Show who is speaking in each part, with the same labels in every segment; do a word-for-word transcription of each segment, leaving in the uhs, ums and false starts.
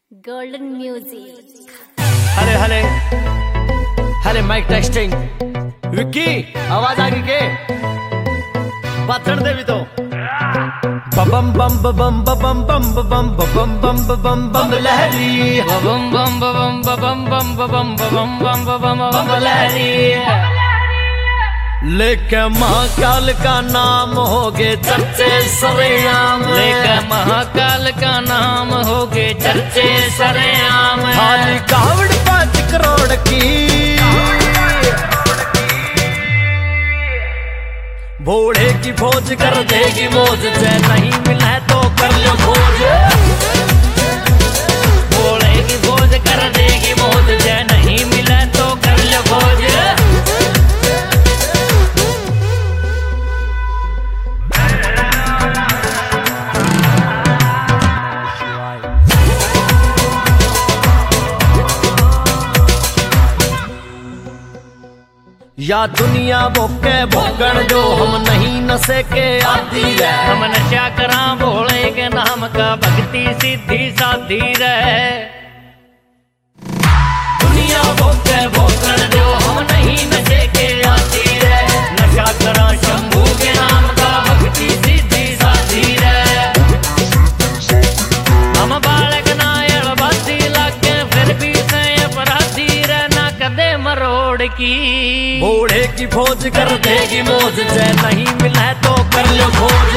Speaker 1: Golden music.
Speaker 2: हले हले हले माइक टेस्टिंग। विक्की आवाज आ गई के पाथर देवी तो बम बम बम बम बम बम बम बम बम बम लहरी बम बम बम बम बम बम बम बम बम बम लहरी। लेके महाकाल का नाम होगे चर्चे सरेआम,
Speaker 3: लेके महाकाल का नाम होगे चर्चे सरेआम।
Speaker 2: खाली कावड़ पाँच करोड़ की भोड़े की फौज कर देगी मौज, से नहीं मिला तो कर लो खोज।
Speaker 3: भोड़े की फौज कर देगी मौज, से नहीं मिला तो कर लो खोज।
Speaker 2: या दुनिया भोके भोगण जो हम नहीं नशे के आदी है।
Speaker 3: हम नशा करा भोले के नाम का भक्ति सिद्धि साधी रहे। दुनिया भोके भोगण जो हम नहीं नशे के आदी रहे। नशा करा शंभू के नाम का भक्ति सिद्धि साधी रहे। हम बालक नायल बाती लागे फिर भी से अपराधी रहना कदे मरोड़ की।
Speaker 2: भोड़े की फौज कर देगी मौज, से नहीं मिला तो कर लो खोज।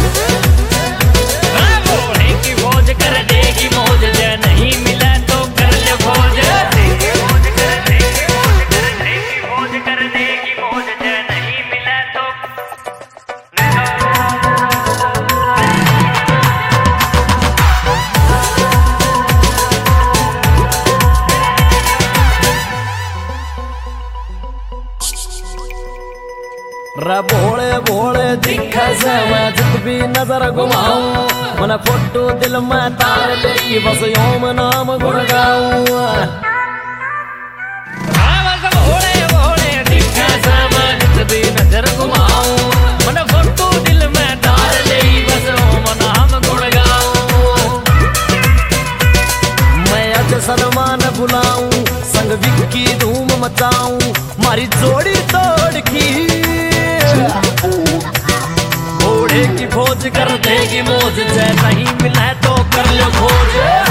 Speaker 3: भोड़े की फौज कर देगी मौज, से नहीं मिला तो कर लो खोज। फौज कर देगी मौज, कर देगी मौज, से नहीं मिला तो
Speaker 2: रे भोले भोले दिखे से मैं जित भी नजर घुमाऊं, मन फोटो दिल में तार ले बस योम नाम गुण गाऊं।
Speaker 3: भोले भोले दिखे से मैं जित भी नजर घुमाऊं, मन फोटो दिल में तार ले बस ओम नाम गुण गाऊं।
Speaker 2: मैं अज सलमान बुलाऊं, संग विक्की धूम मचाऊं, मारी जोड़ी तोड़ की। भोड़े की फौज कर देगी मौज, से नहीं मिला तो कर लो खोज।